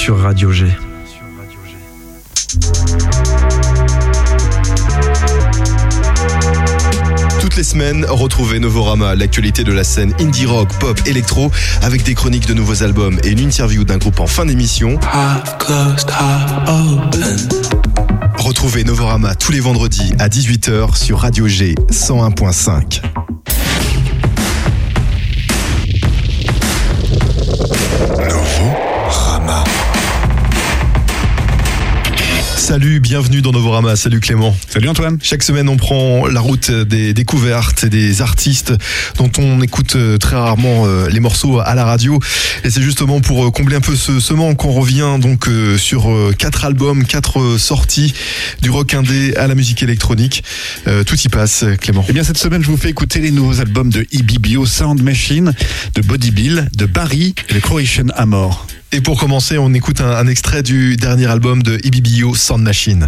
sur Radio G. Toutes les semaines, retrouvez Novorama, l'actualité de la scène indie rock, pop, électro, avec des chroniques de nouveaux albums et une interview d'un groupe en fin d'émission. Retrouvez Novorama tous les vendredis à 18h sur Radio G 101.5. Novorama. Salut, bienvenue dans Novorama. Salut Clément. Salut Antoine. Chaque semaine, on prend la route des découvertes et des artistes dont on écoute très rarement les morceaux à la radio. Et c'est justement pour combler un peu ce manque qu'on revient donc sur 4 albums, 4 sorties du rock indé à la musique électronique. Tout y passe, Clément. Eh bien, cette semaine, je vous fais écouter les nouveaux albums de EBBO Sound Machine, de Body Bill, de Barry et de Croatian Amor. Et pour commencer, on écoute un extrait du dernier album de EBBO Sound Machine.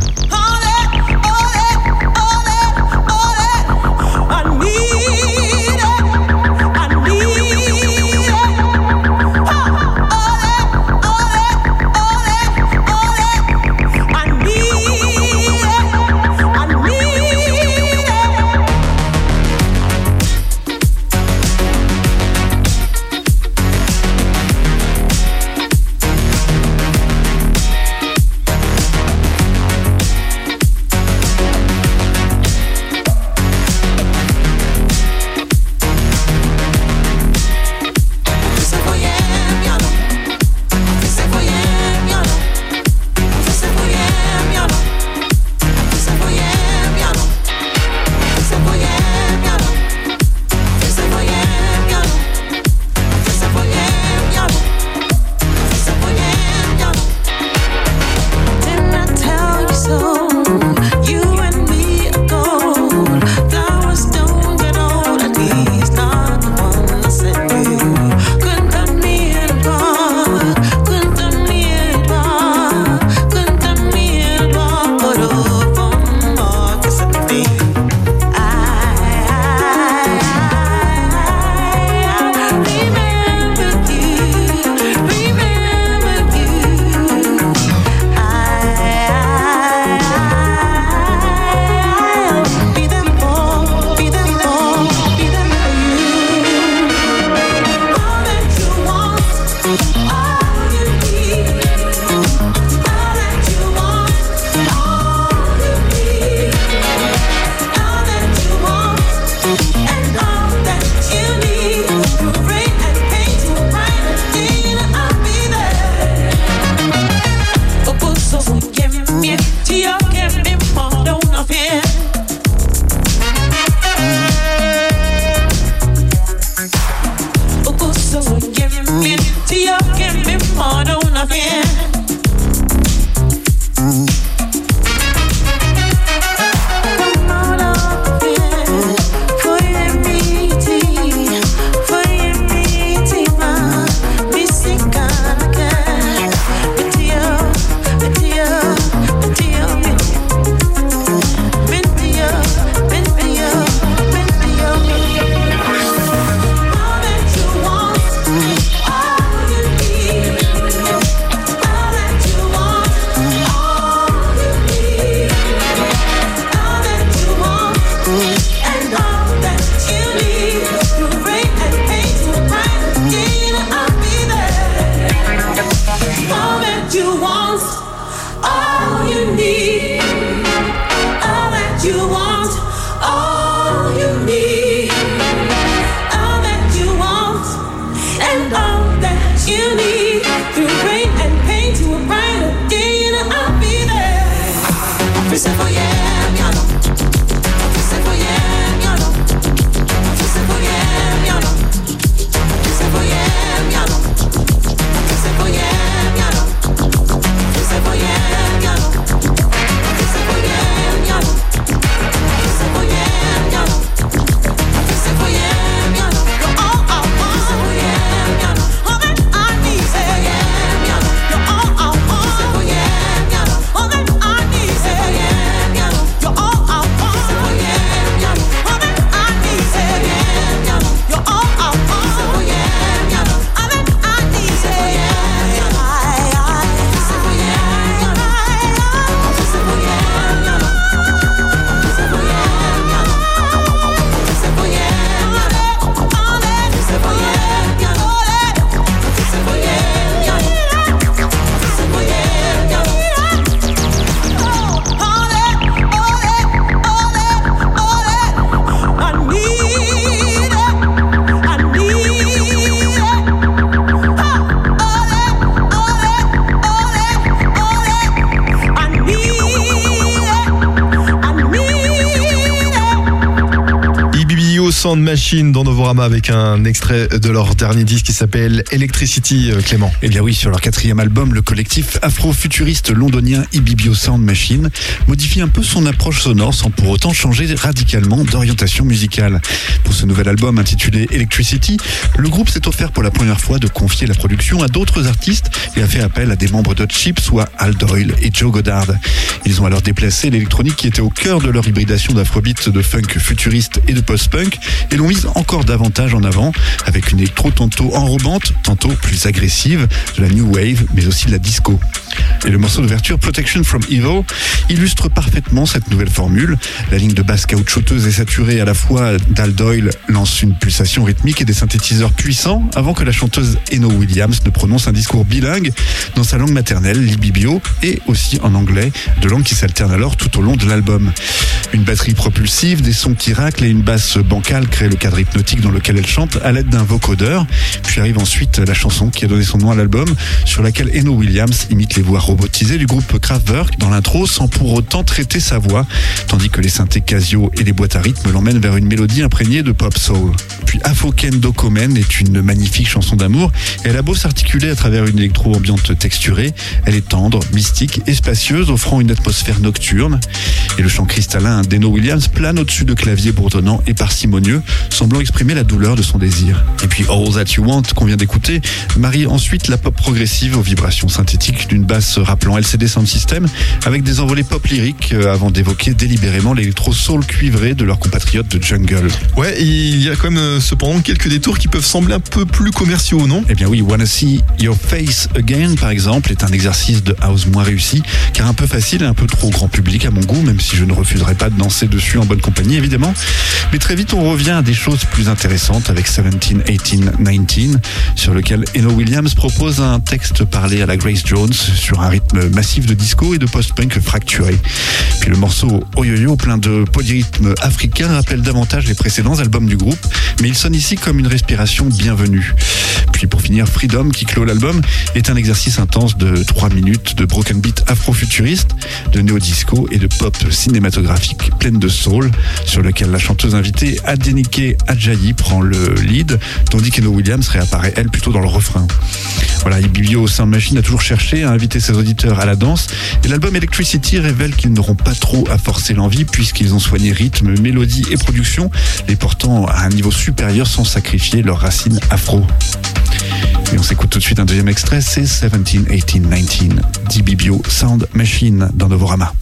Sound Machine dans Novorama avec un extrait de leur dernier disque qui s'appelle Electricity, Clément. Eh bien oui, sur leur 4e album, le collectif afro-futuriste londonien Ibibio Sound Machine modifie un peu son approche sonore sans pour autant changer radicalement d'orientation musicale. Pour ce nouvel album intitulé Electricity, le groupe s'est offert pour la première fois de confier la production à d'autres artistes et a fait appel à des membres de Chip, soit Al Doyle et Joe Goddard. Ils ont alors déplacé l'électronique qui était au cœur de leur hybridation d'afrobeat, de funk futuriste et de post-punk et l'ont mise encore davantage en avant avec une électro tantôt enrobante, tantôt plus agressive, de la new wave mais aussi de la disco. Et le morceau d'ouverture Protection from Evil illustre parfaitement cette nouvelle formule. La ligne de basse caoutchouteuse et saturée à la fois d'Al Doyle lance une pulsation rythmique et des synthétiseurs puissants avant que la chanteuse Eno Williams ne prononce un discours bilingue dans sa langue maternelle, l'ibibio, et aussi en anglais, deux langues qui s'alternent alors tout au long de l'album. Une batterie propulsive, des sons qui raclent et une basse bancale créent le cadre hypnotique dans lequel elle chante à l'aide d'un vocodeur. Puis arrive ensuite la chanson qui a donné son nom à l'album, sur laquelle Eno Williams imite les voix robotisées du groupe Kraftwerk dans l'intro sans pour autant traiter sa voix, tandis que les synthés Casio et les boîtes à rythme l'emmènent vers une mélodie imprégnée de pop soul. Puis Afoken Dokomen est une magnifique chanson d'amour et elle a beau s'articuler à travers une électro-ambiante texturée, elle est tendre, mystique et spacieuse, offrant une atmosphère nocturne. Et le chant cristallin d'Eno Williams plane au-dessus de claviers bourdonnants et parcimonieux, semblant exprimer la douleur de son désir. Et puis All That You Want, qu'on vient d'écouter, marie ensuite la pop progressive aux vibrations synthétiques d'une basse rappelant LCD Sound System, avec des envolées pop lyriques avant d'évoquer délibérément l'électro-soul cuivré de leurs compatriotes de Jungle. Ouais, il y a quand même cependant quelques détours qui peuvent sembler un peu plus commerciaux, non ? Eh bien oui, Wanna See Your Face Again, par exemple, est un exercice de house moins réussi, car un peu facile et un peu trop grand public à mon goût, même si je ne refuserai pas de danser dessus en bonne compagnie, évidemment. Mais très vite, on revient à des choses plus intéressantes avec 17, 18, 19, sur lequel Eno Williams propose un texte parlé à la Grace Jones sur un rythme massif de disco et de post-punk fracturé. Puis le morceau Oyoyo, plein de polyrythmes africains, rappelle davantage les précédents albums du groupe, mais il sonne ici comme une respiration bienvenue. Puis pour finir, Freedom, qui clôt l'album, est un exercice intense de 3 minutes de broken beat afro-futuriste, de néo-disco et de pop cinématographique pleine de soul, sur lequel la chanteuse invitée Adenike Ajayi prend le lead, tandis qu'Eno Williams réapparaît elle plutôt dans le refrain. Voilà, Ibibio Sound Machine a toujours cherché à inviter ses auditeurs à la danse, et l'album Electricity révèle qu'ils n'auront pas trop à forcer l'envie, puisqu'ils ont soigné rythme, mélodie et production, les portant à un niveau supérieur sans sacrifier leurs racines afro. Et on s'écoute tout de suite un deuxième extrait, c'est 17, 18, 19 d'Ibibio Sound Machine dans Novorama.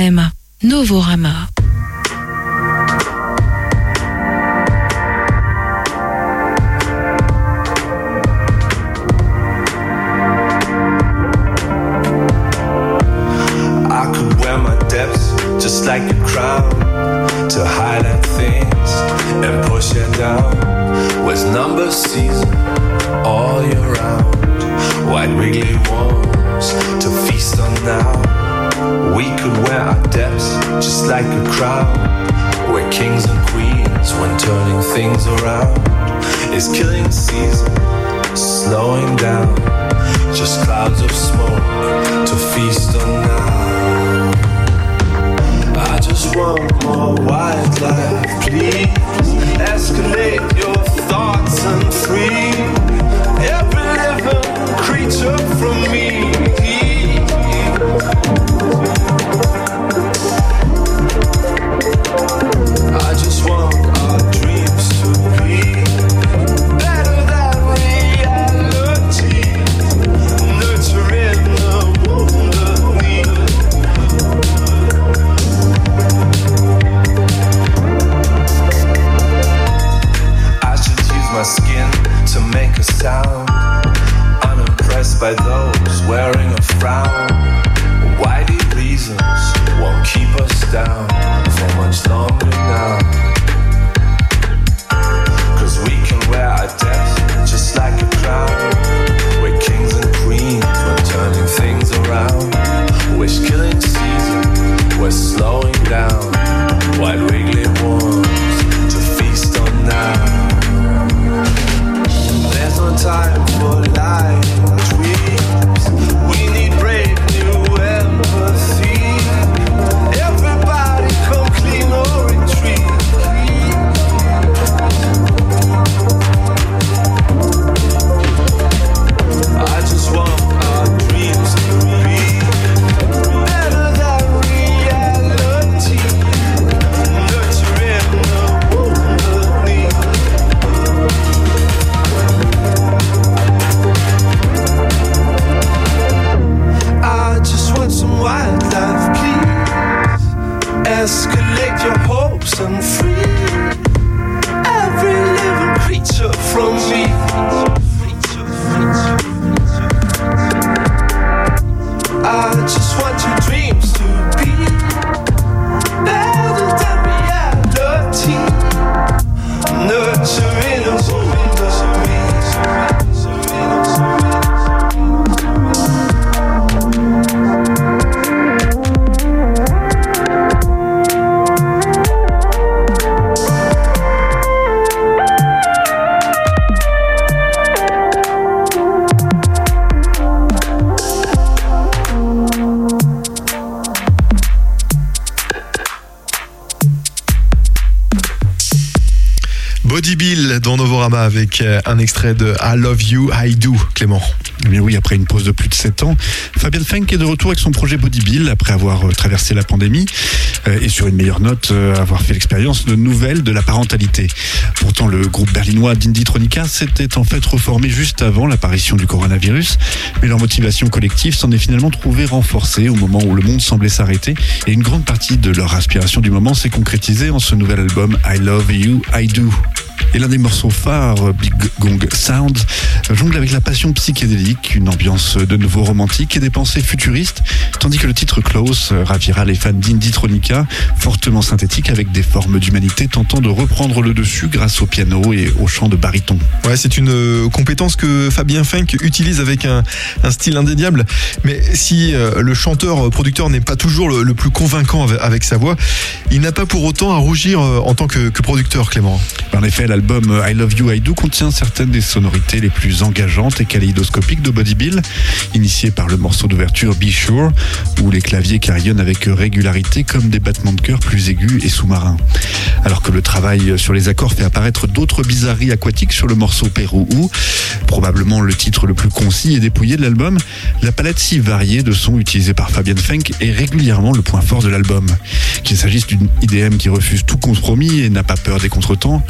FM, Novorama. Just like a crown to highlight things and push it down. Where's number season all year round? White wiggly worms to feast on now. We could wear our depths just like a crown. We're kings and queens when turning things around. Is killing season slowing down? Just clouds of smoke to feast on now. I just want more wildlife, please. Escalate your thoughts and free every living creature from me. I just want our dreams to be better than reality, nurturing the wonder need. My skin to make a sound, unimpressed by those wearing a frown. Why these reasons won't keep us down for much longer now? Cause we can wear our depths just like a crown. We're kings and queens when turning things around. We're killing season, we're slowing down. White wiggly worms to feast on now. There's no time for lying dreams. We need brave new empathy. Everybody come clean or retreat. I just want our dreams to be better than reality, nurturing the wonder. I just want some wildlife, please. Escalate your hopes and free every living creature from me. I just want your dreams to be better than reality, nurturing a wonder. Body Bill dans Novorama avec un extrait de I Love You, I Do, Clément. Eh bien oui, après une pause de plus de 7 ans, Fabian Funk est de retour avec son projet Body Bill après avoir traversé la pandémie et sur une meilleure note, avoir fait l'expérience de nouvelles de la parentalité. Pourtant, le groupe berlinois d'Indie-Tronica s'était en fait reformé juste avant l'apparition du coronavirus, mais leur motivation collective s'en est finalement trouvée renforcée au moment où le monde semblait s'arrêter et une grande partie de leur aspiration du moment s'est concrétisée en ce nouvel album I Love You, I Do. Et l'un des morceaux phares, Big Gong Sound, jongle avec la passion psychédélique, une ambiance de nouveau romantique et des pensées futuristes, tandis que le titre Close ravira les fans d'Indie-Tronica, fortement synthétique avec des formes d'humanité tentant de reprendre le dessus grâce au piano et au chant de baryton. Ouais, c'est une compétence que Fabian Funk utilise avec un style indéniable, mais si le chanteur-producteur n'est pas toujours le plus convaincant avec sa voix, il n'a pas pour autant à rougir en tant que producteur, Clément. En effet, l'album I Love You, I Do contient certaines des sonorités les plus engageantes et kaléidoscopiques de Body Bill, initié par le morceau d'ouverture Be Sure, où les claviers carillonnent avec régularité comme des battements de cœur plus aigus et sous-marins. Alors que le travail sur les accords fait apparaître d'autres bizarreries aquatiques sur le morceau Pérou, probablement le titre le plus concis et dépouillé de l'album, la palette si variée de sons utilisés par Fabian Funk est régulièrement le point fort de l'album. Qu'il s'agisse d'une IDM qui refuse tout compromis et n'a pas peur des contretemps, sur le titre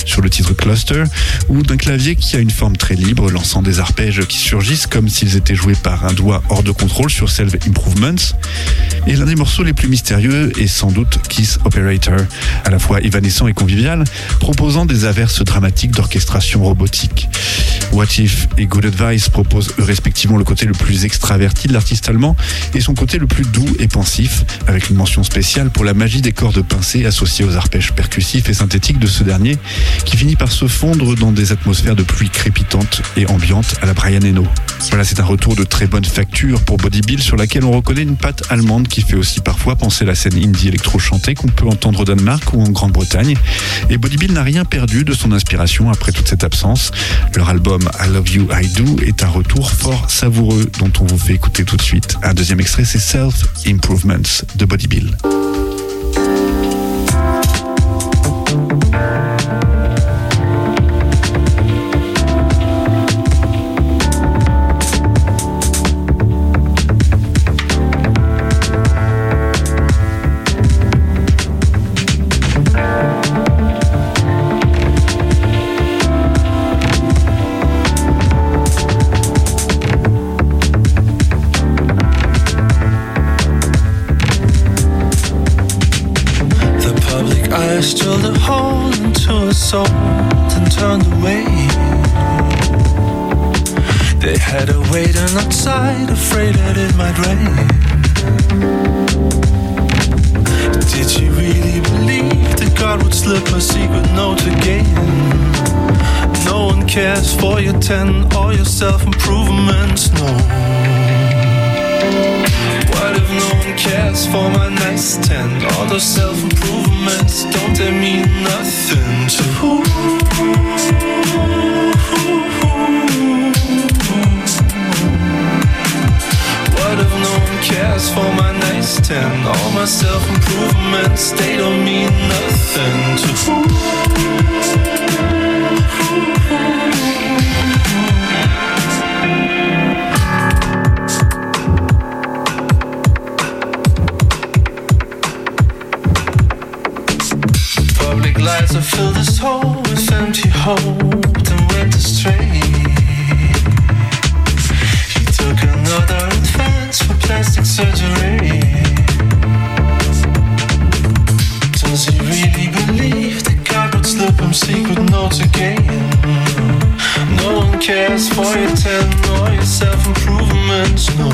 titre Cluster, ou d'un clavier qui a une forme très libre, lançant des arpèges qui surgissent comme s'ils étaient joués par un doigt hors de contrôle sur Self Improvements. Et l'un des morceaux les plus mystérieux est sans doute Kiss Operator, à la fois évanescent et convivial, proposant des averses dramatiques d'orchestration robotique. What If et Good Advice proposent respectivement le côté le plus extraverti de l'artiste allemand et son côté le plus doux et pensif, avec une mention spéciale pour la magie des cordes pincées associées aux arpèges percussifs et synthétiques de ce dernier, qui finit par se fondre dans des atmosphères de pluie crépitantes et ambiantes à la Brian Eno. Voilà, c'est un retour de très bonne facture pour Body Bill, sur laquelle on reconnaît une patte allemande qui fait aussi parfois penser la scène indie électro chantée qu'on peut entendre au Danemark ou en Grande-Bretagne. Et Body Bill n'a rien perdu de son inspiration après toute cette absence. Leur album I Love You, I Do est un retour fort savoureux dont on vous fait écouter tout de suite. Un deuxième extrait, c'est Self Improvements de Body Bill. Drilled a hole into a soul and turned away. They had her waiting outside, afraid that it might rain. Did she really believe that God would slip a secret note again? No one cares for your 10 or your self-improvements, no. What if no one cares for my nice 10? All those self-improvements, don't they mean nothing to who? What if no one cares for my nice 10? All my self-improvements, they don't mean nothing to who? Lies have filled this hole with empty hope and went astray. He took another advance for plastic surgery. Does he really believe that God would slip him secret notes again? No one cares for your 10 or your self-improvements, no.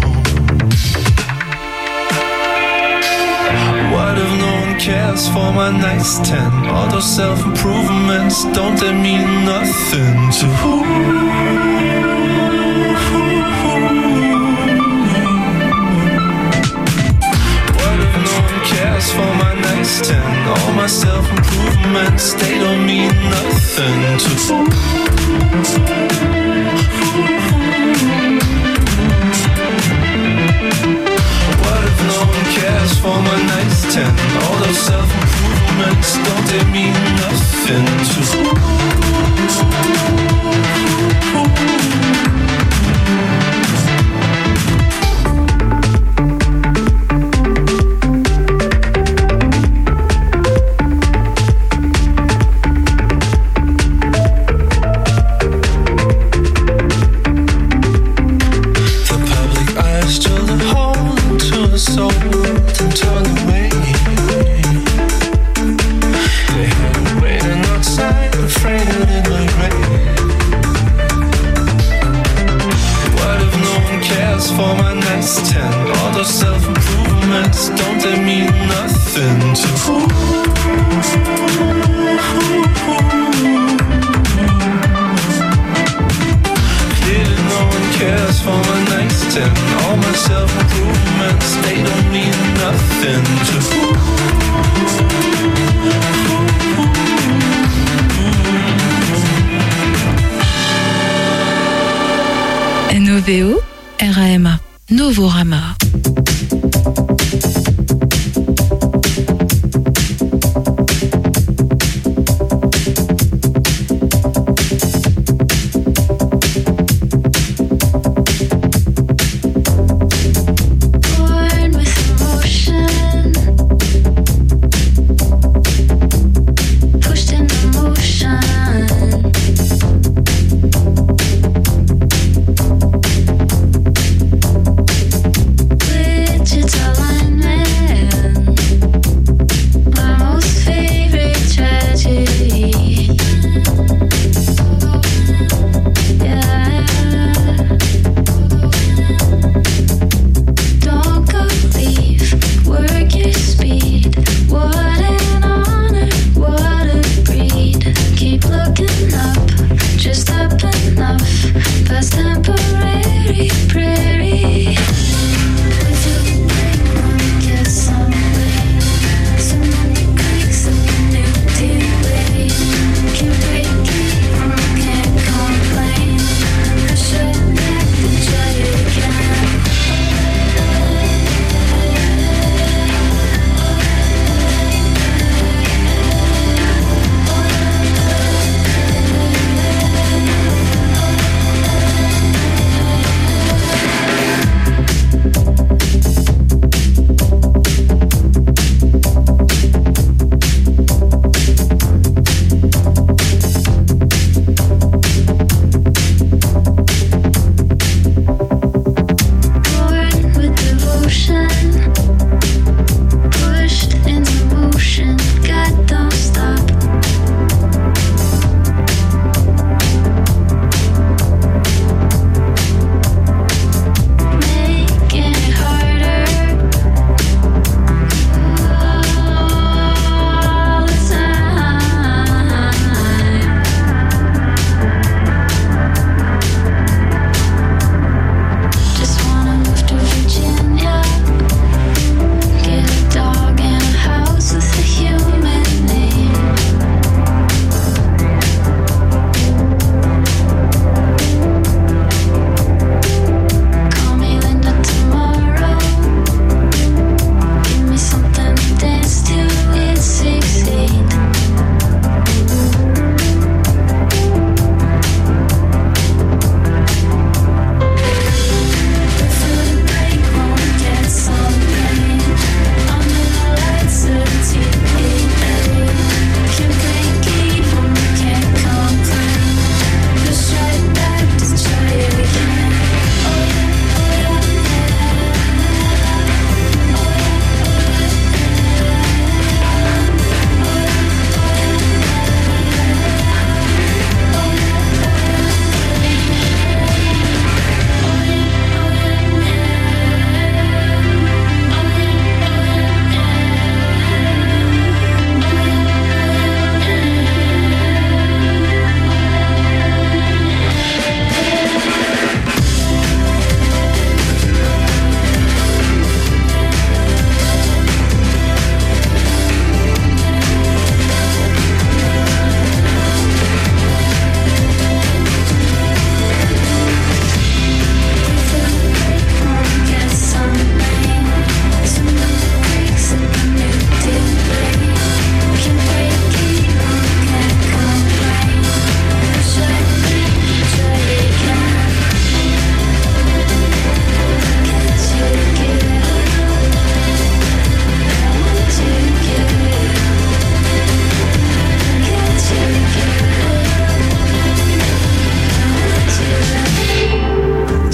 What if no one cares for my nice 10? All those self-improvements, don't they mean nothing to who? What if no one cares for my nice 10? All my self-improvements, they don't mean nothing to who? No one cares for my nice 10. All those self-improvements, don't they mean nothing to NOVO, RAMA, Novorama. Pushed in emotion.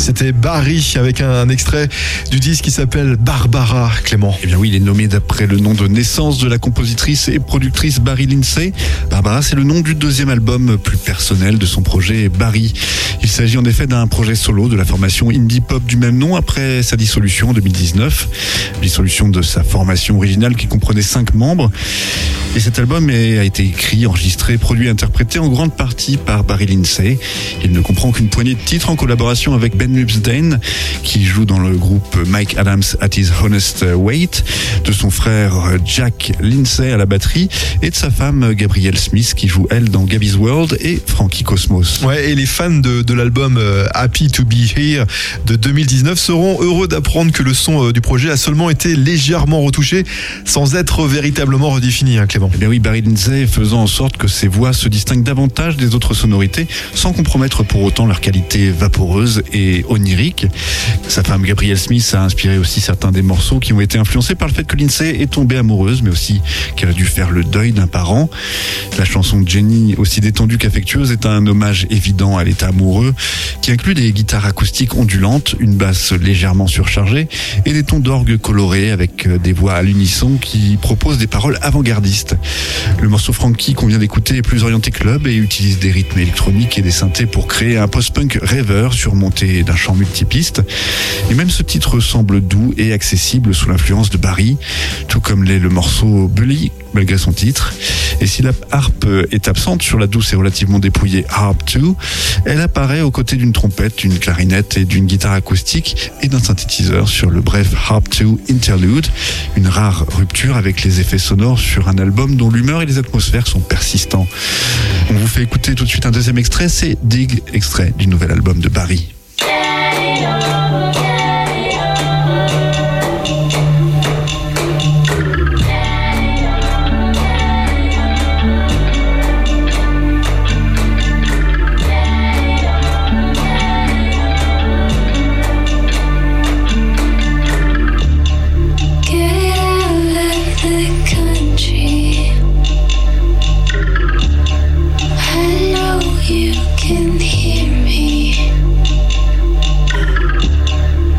C'était Barry avec un extrait du disque qui s'appelle Barbara, Clément. Eh bien oui, il est nommé d'après le nom de naissance de la compositrice et productrice Barry Lindsay. Barbara, c'est le nom du deuxième album plus personnel de son projet Barry. Il s'agit en effet d'un projet solo de la formation indie pop du même nom après sa dissolution en 2019. Dissolution de sa formation originale qui comprenait 5 membres. Et cet album a été écrit, enregistré, produit et interprété en grande partie par Barry Lindsay. Il ne comprend qu'une poignée de titres en collaboration avec Ben Lubsdane, qui joue dans le groupe Mike Adams at His Honest Weight, de son frère Jack Lindsay à la batterie et de sa femme Gabrielle Smith qui joue elle dans Gabby's World et Frankie Cosmos. Ouais, et les fans de l'album Happy to Be Here de 2019 seront heureux d'apprendre que le son du projet a seulement été légèrement retouché sans être véritablement redéfini, hein, Clément. Eh bien oui, Barry Lindsay faisant en sorte que ses voix se distinguent davantage des autres sonorités sans compromettre pour autant leur qualité vaporeuse et onirique. Sa femme Gabrielle Smith a inspiré aussi certains des morceaux qui ont été influencés par le fait que Lindsay est tombée amoureuse, mais aussi qu'elle a dû faire le deuil d'un parent. La chanson Jenny, aussi détendue qu'affectueuse, est un hommage évident à l'état amoureux qui inclut des guitares acoustiques ondulantes, une basse légèrement surchargée et des tons d'orgue colorés avec des voix à l'unisson qui proposent des paroles avant-gardistes. Le morceau Frankie qu'on vient d'écouter est plus orienté club et utilise des rythmes électroniques et des synthés pour créer un post-punk rêveur surmonté d'un chant multipiste. Et même ce titre semble doux et accessible sous l'influence de Barry, tout comme l'est le morceau Bully, malgré son titre. Et si la harpe est absente sur la douce et relativement dépouillée Harp 2, elle apparaît aux côtés d'une trompette, d'une clarinette et d'une guitare acoustique et d'un synthétiseur sur le bref Harp 2 Interlude, une rare rupture avec les effets sonores sur un album dont l'humeur et les atmosphères sont persistants. On vous fait écouter tout de suite un deuxième extrait, c'est Dig, extrait du nouvel album de Barry. You can hear me.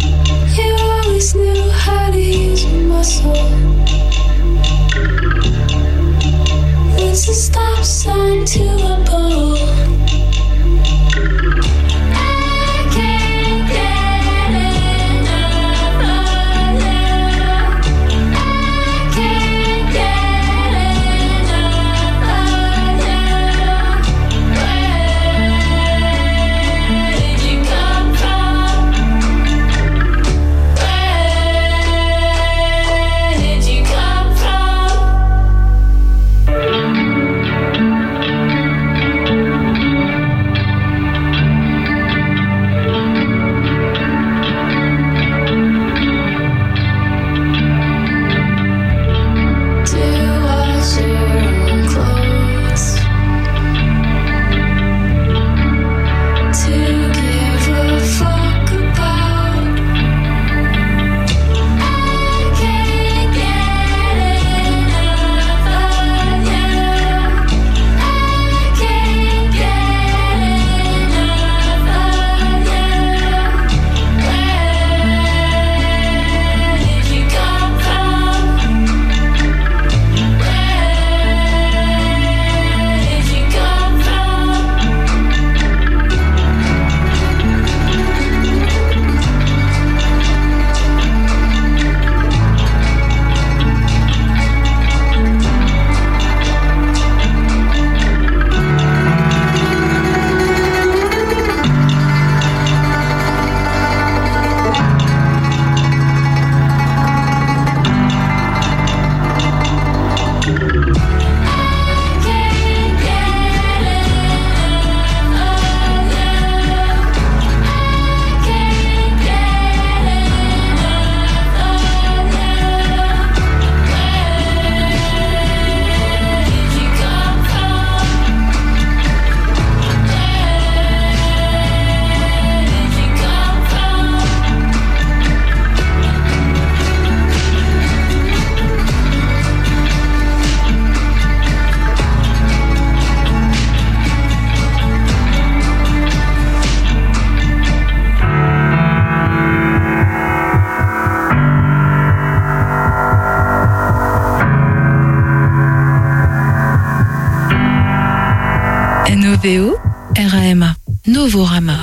OVO, RAMA, Novorama.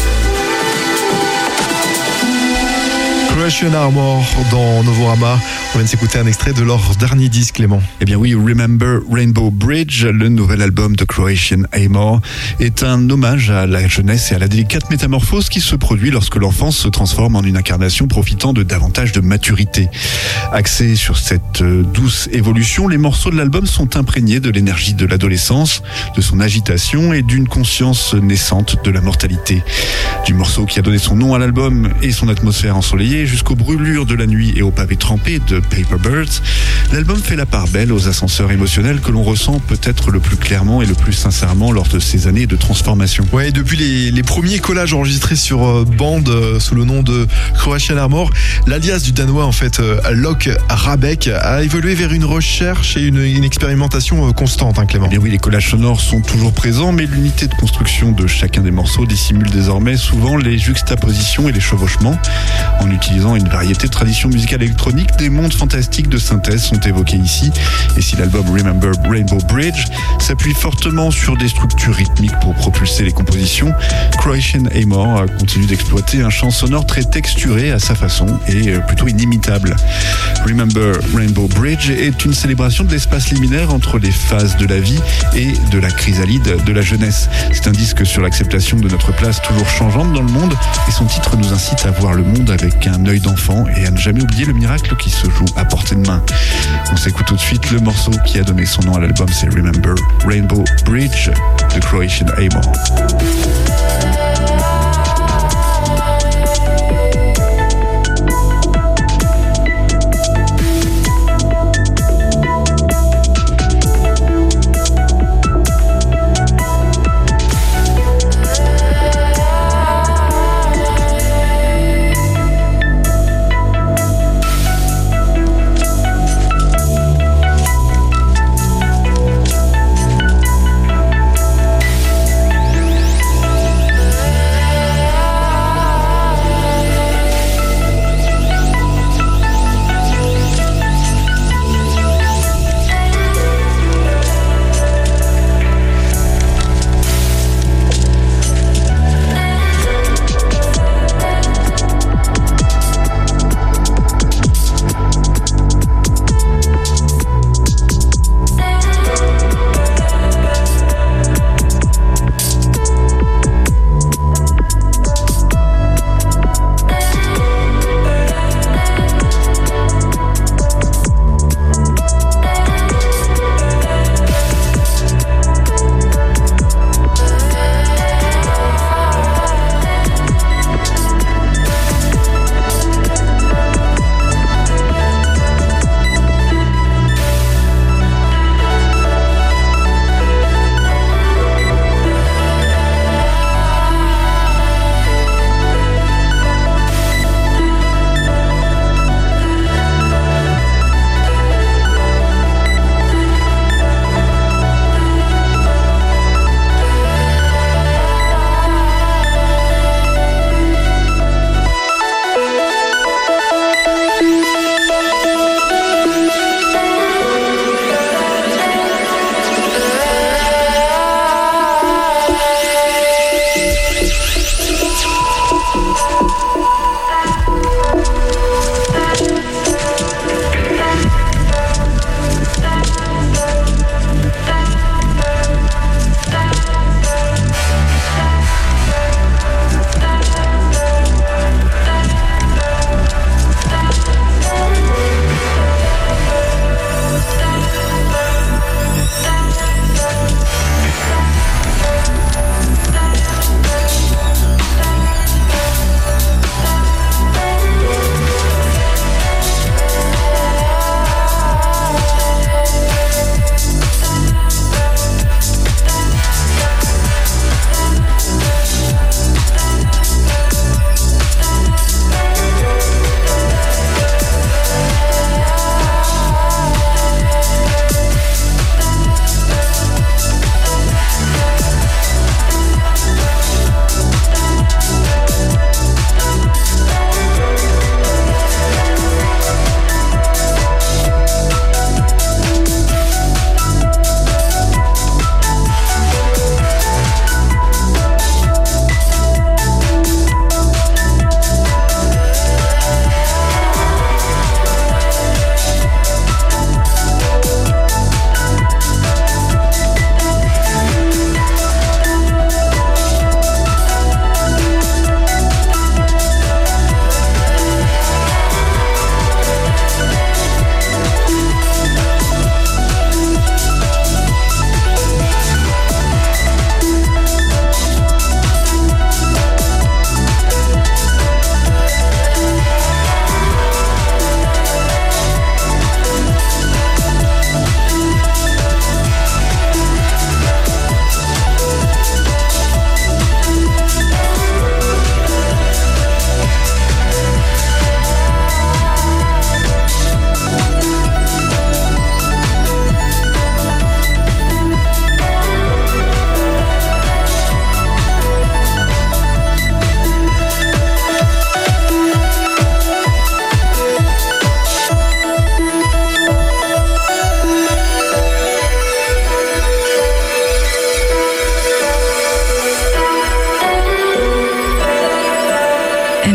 Creation Armor dans Novorama On vient de s'écouter un extrait de leur dernier disque, Clément. Eh bien oui, Remember Rainbow Bridge, le nouvel album de Croatian Amor, est un hommage à la jeunesse et à la délicate métamorphose qui se produit lorsque l'enfance se transforme en une incarnation profitant de davantage de maturité. Axés sur cette douce évolution, les morceaux de l'album sont imprégnés de l'énergie de l'adolescence, de son agitation et d'une conscience naissante de la mortalité. Du morceau qui a donné son nom à l'album et son atmosphère ensoleillée jusqu'aux brûlures de la nuit et aux pavés trempés de Paper Birds, l'album fait la part belle aux ascenseurs émotionnels que l'on ressent peut-être le plus clairement et le plus sincèrement lors de ces années de transformation. Ouais, depuis les premiers collages enregistrés sur bande sous le nom de Croatian Amor, l'alias du danois en fait Locke Rabeck a évolué vers une recherche et une expérimentation constante, hein, Clément. Eh bien oui, les collages sonores sont toujours présents, mais l'unité de construction de chacun des morceaux dissimule désormais souvent les juxtapositions et les chevauchements. En utilisant une variété de traditions musicales électroniques, des mondes fantastiques de synthèse sont évoqués ici. Et si l'album Remember Rainbow Bridge s'appuie fortement sur des structures rythmiques pour propulser les compositions, Croatian Amor continue d'exploiter un champ sonore très texturé à sa façon et plutôt inimitable. Remember Rainbow Bridge est une célébration de l'espace liminaire entre les phases de la vie et de la chrysalide de la jeunesse. C'est un disque sur l'acceptation de notre place toujours changeante dans le monde et son titre nous incite à voir le monde avec un œil d'enfant et à ne jamais oublier le miracle qui se joue à portée de main. On s'écoute tout de suite le morceau qui a donné son nom à l'album, c'est Remember Rainbow Bridge de Croatian Amor.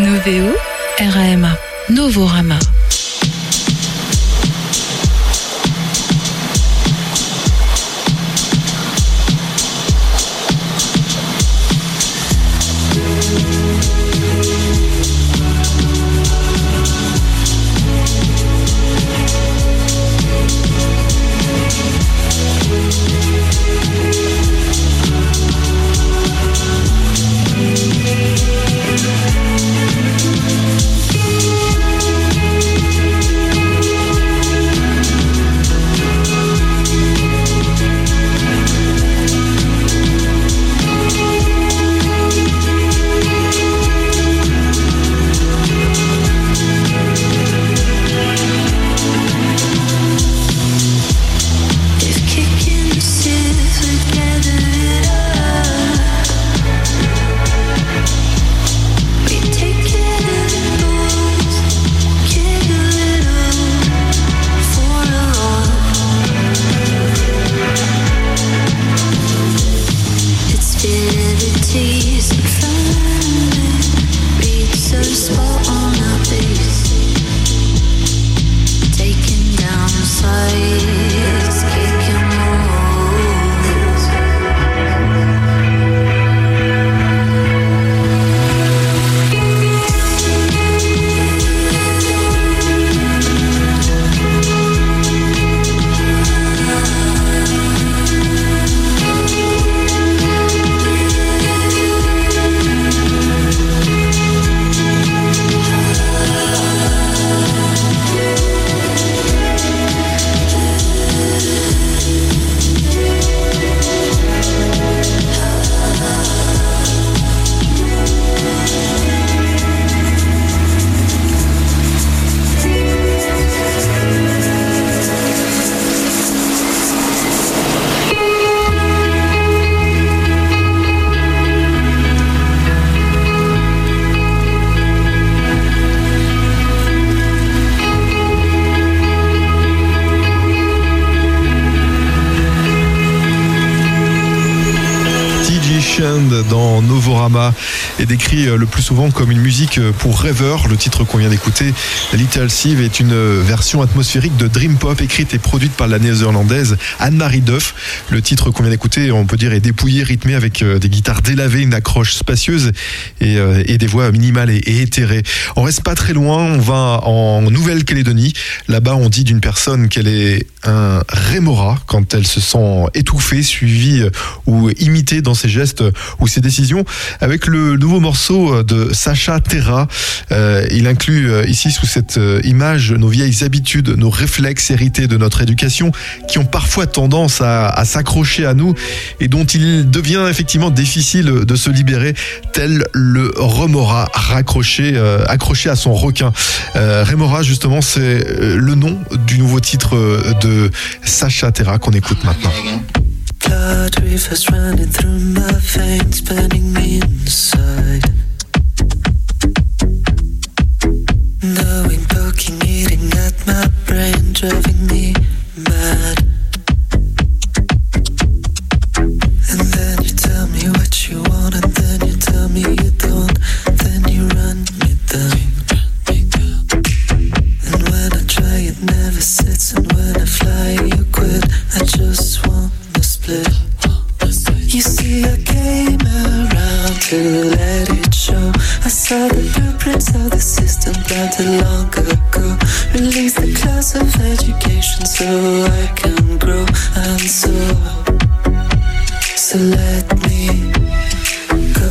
Noveo, RAMA, Novorama. Dans Novorama est décrit le plus souvent comme une musique pour rêveurs. Le titre qu'on vient d'écouter, Little Sieve, est une version atmosphérique de Dream Pop écrite et produite par la néerlandaise Anne-Marie Duff. Le titre qu'on vient d'écouter, on peut dire, est dépouillé, rythmé avec des guitares délavées, une accroche spacieuse et des voix minimales et éthérées. On reste pas très loin, on va en Nouvelle-Calédonie. Là-bas, on dit d'une personne qu'elle est un rémora quand elle se sent étouffée, suivie ou imitée dans ses gestes ou ses décisions. Avec le nouveau morceau de Sacha Terra, il inclut ici sous cette image nos vieilles habitudes, nos réflexes hérités de notre éducation qui ont parfois tendance à s'accrocher à nous et dont il devient effectivement difficile de se libérer, tel le remora accroché à son requin. Remora, justement, c'est le nom du nouveau titre de Sacha Terra qu'on écoute maintenant. Blood rivers running through my veins, burning me inside. Knowing, poking, eating at my brain, driving me mad. And then you tell me what you want, and then you tell me you don't, then you run me down. And when I try, it never sits, and when I fly, you quit. I just want split. You see, I came around to let it show. I saw the blueprints of the system planted long ago. Release the class of education so I can grow and soar. So let me go.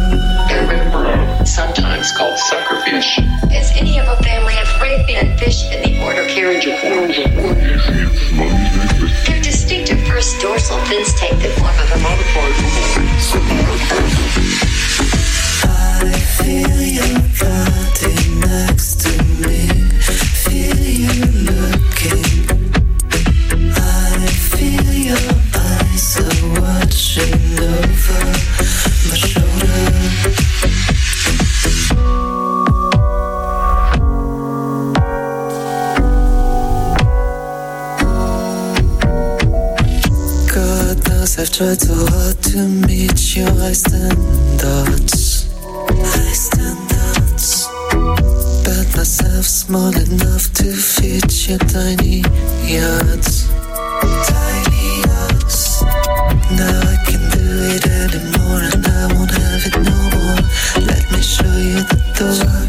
Sometimes called suckerfish. Is any of a family of red-billed fish in the order Carriagiformes? Their distinctive first dorsal fins take the form of a modified I feel your body next to me. Feel you looking. I feel your eyes are watching over my shoulder. I've tried so hard to meet your standards. myself small enough to fit your tiny yachts. Tiny yachts. Now I can do it anymore, and I won't have it no more. Let me show you the door.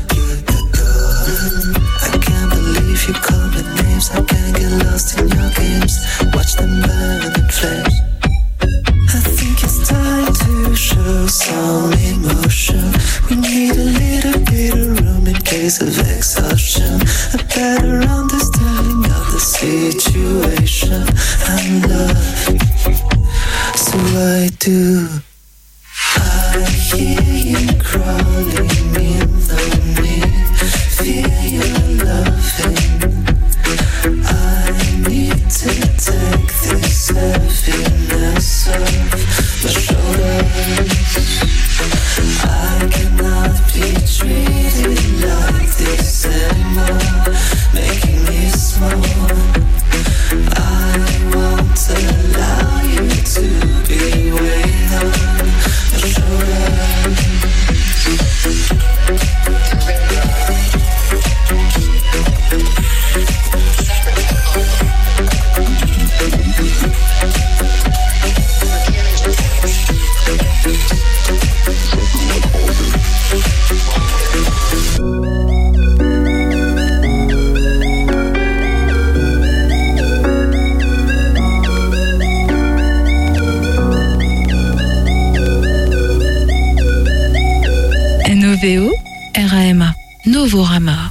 I can't believe you call me names. I can't get lost in your games. Watch them burn and flash. I think it's time to show some emotion. We need a little bit of room in case of exhaustion. A better understanding of the situation and love. So I do. I hear you crawling in on me. Feel your loving. I need to take this heaviness off my shoulders. I cannot be treated like this anymore, making me small. I won't allow you to be weighing on my shoulders. NOVO, RAMA, Novorama.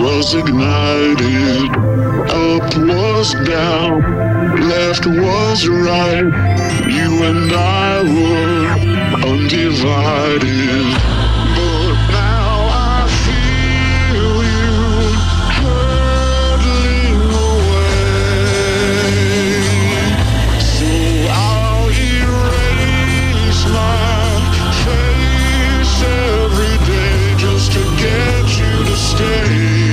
was ignited. Up was down, left was right. You and I were undivided. But now I feel you hurtling away. So I'll erase my face every day just to get you to stay.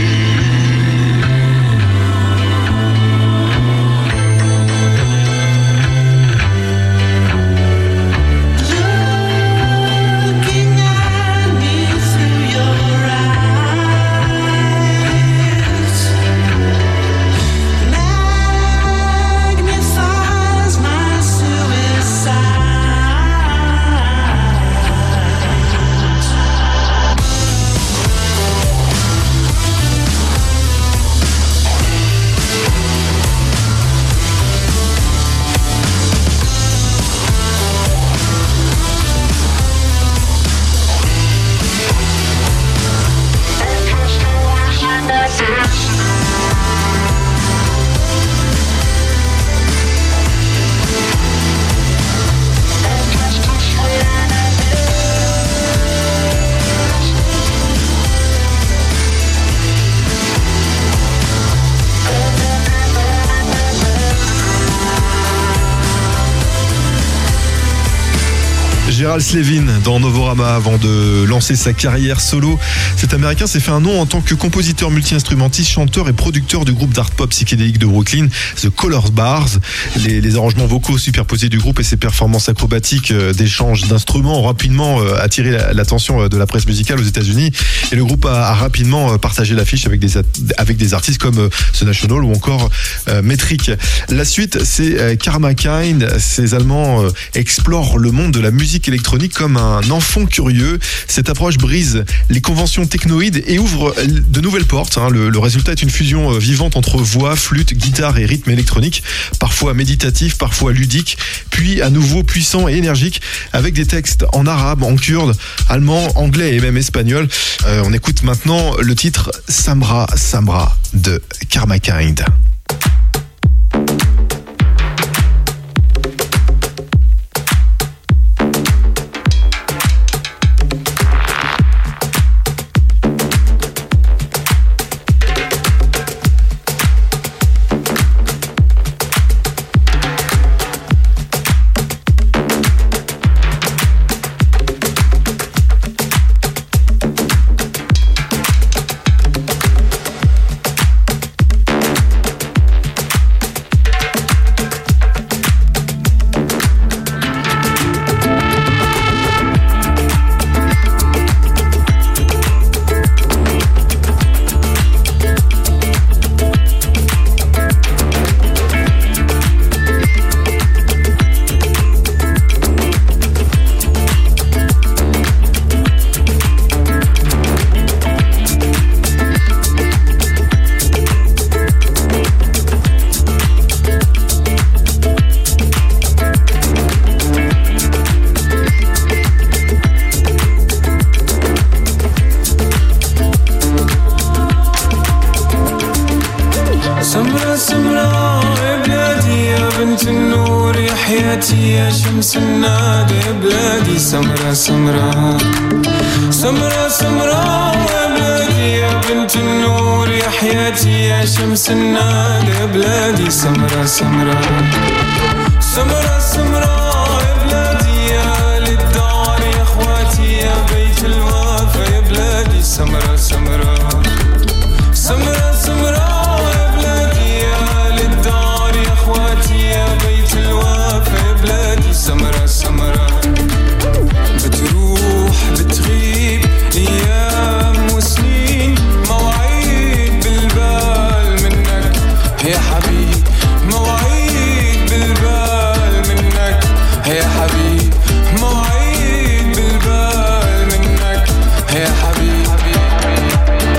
Gérald Slevin dans Novorama avant de lancer sa carrière solo. Cet Américain s'est fait un nom en tant que compositeur multi-instrumentiste, chanteur et producteur du groupe d'art pop psychédélique de Brooklyn, The Color Bars. Les arrangements vocaux superposés du groupe et ses performances acrobatiques d'échange d'instruments ont rapidement attiré l'attention de la presse musicale aux États-Unis. Et le groupe a rapidement partagé l'affiche avec des artistes comme The National ou encore Metric. La suite, c'est Karma Kind. Ces Allemands explorent le monde de la musique électronique comme un enfant curieux. Cette approche brise les conventions technoïdes et ouvre de nouvelles portes. Le résultat est une fusion vivante entre voix, flûte, guitare et rythme électronique, parfois méditatif, parfois ludique, puis à nouveau puissant et énergique, avec des textes en arabe, en kurde, allemand, anglais et même espagnol. On écoute maintenant le titre Samra Samra de Karma Kind. شمس النادي بلادي سمرة سمرة سمرة سمرة يا بلادي يا بنت النور يا حياتي يا شمس النادي بلادي سمرة سمرة سمرة سمرة يا بلادي يا للدار يا اخواتي يا بيت الوفا يا بلادي سمرة سمرة سمرة سمرة يا بلادي يا للدار يا اخواتي يا بيت الوفا يا بلادي سمرة سمرة بتروح بتغيب ايام وسنين مواعيد بالبال منك يا حبيب مواعيد بالبال منك يا حبيب مواعيد بالبال منك يا حبيب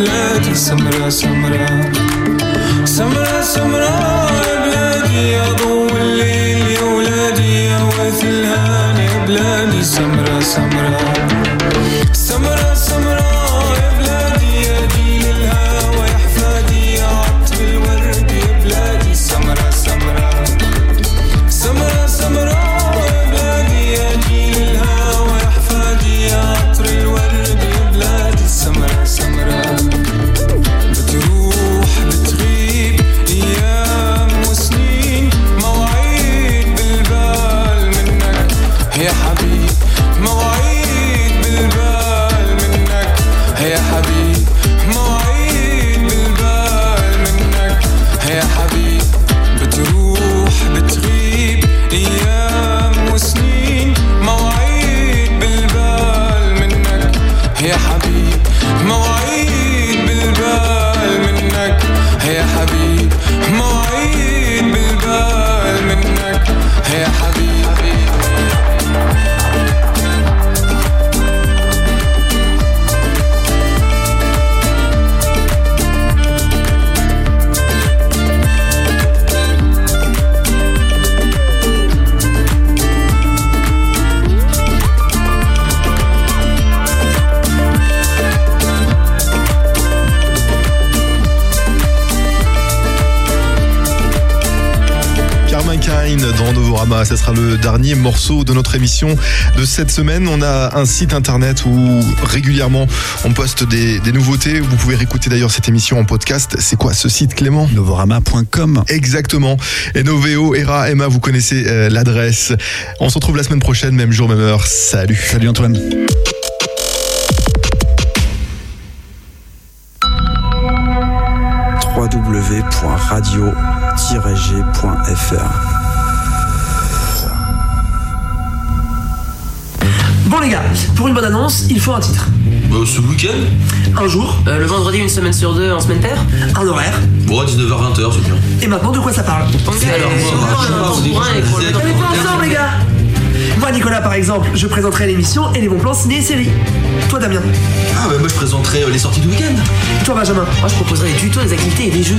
بلادي سمرة سمرة سمرة سمرة يا بلادي يا ضوء الليل يا ولادي يا وث الهان يا بلادي سمرة سمرة سمرة سمرة يا بلادي يا جيل الهوى يا حفادي يا عطر الورد يا بلادي سمرة سمرة سمرة سمرة يا بلادي يا جيل الهوى يا حفادي يا عطر الورد يا بلادي سمرة سمرة بتروح بتغيب أيام وسنين مواعيد بالبال منك يا حبيب مواعيد بالبال منك يا حبيب مواعيد بالبال منك يا حبيب بتروح بتغيب أيام وسنين مواعيد بالبال منك يا حبيب مواعيد بالبال منك يا حبيب مواعيد بالبال منك يا حبيب dans Novorama, ce sera le dernier morceau de notre émission de cette semaine. On a un site internet où régulièrement on poste des nouveautés. Vous pouvez réécouter d'ailleurs cette émission en podcast. C'est quoi ce site, Clément? Novorama.com. Exactement. Et Noveo, Era, Emma, vous connaissez l'adresse. On se retrouve la semaine prochaine, même jour, même heure. Salut. Salut Antoine. www.radio-g.fr. Bon les gars, pour une bonne annonce, il faut un titre. Ce week-end? Un jour. Le vendredi, une semaine sur deux, en semaine paire. Un horaire. Bon, 19h-20h, c'est bien. Et maintenant, de quoi ça parle? On est pas ensemble les gars. Moi Nicolas par exemple, je présenterai l'émission et les bons plans ciné-séries. Toi Damien? Ah bah moi je présenterai les sorties du week-end. Toi Benjamin? Moi je proposerai des tutos, des activités et des jeux.